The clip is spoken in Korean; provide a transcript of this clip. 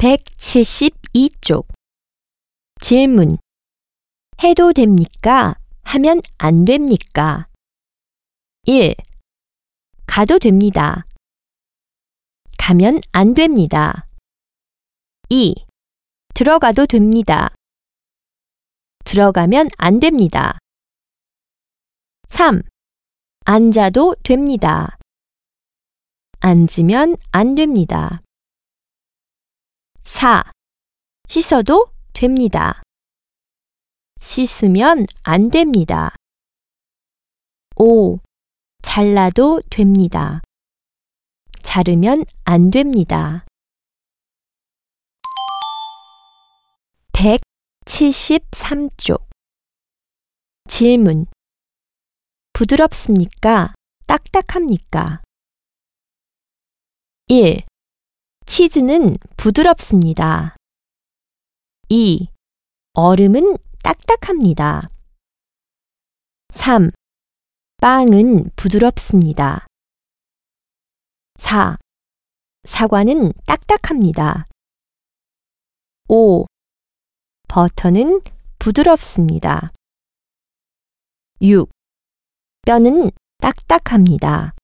172쪽. 질문. 해도 됩니까? 하면 안 됩니까? 1. 가도 됩니다. 가면 안 됩니다. 2. 들어가도 됩니다. 들어가면 안 됩니다. 3. 앉아도 됩니다. 앉으면 안 됩니다. 4. 씻어도 됩니다. 씻으면 안 됩니다. 5. 잘라도 됩니다. 자르면 안 됩니다. 173쪽. 질문. 부드럽습니까? 딱딱합니까? 1. 치즈는 부드럽습니다. 2. 얼음은 딱딱합니다. 3. 빵은 부드럽습니다. 4. 사과는 딱딱합니다. 5. 버터는 부드럽습니다. 6. 뼈는 딱딱합니다.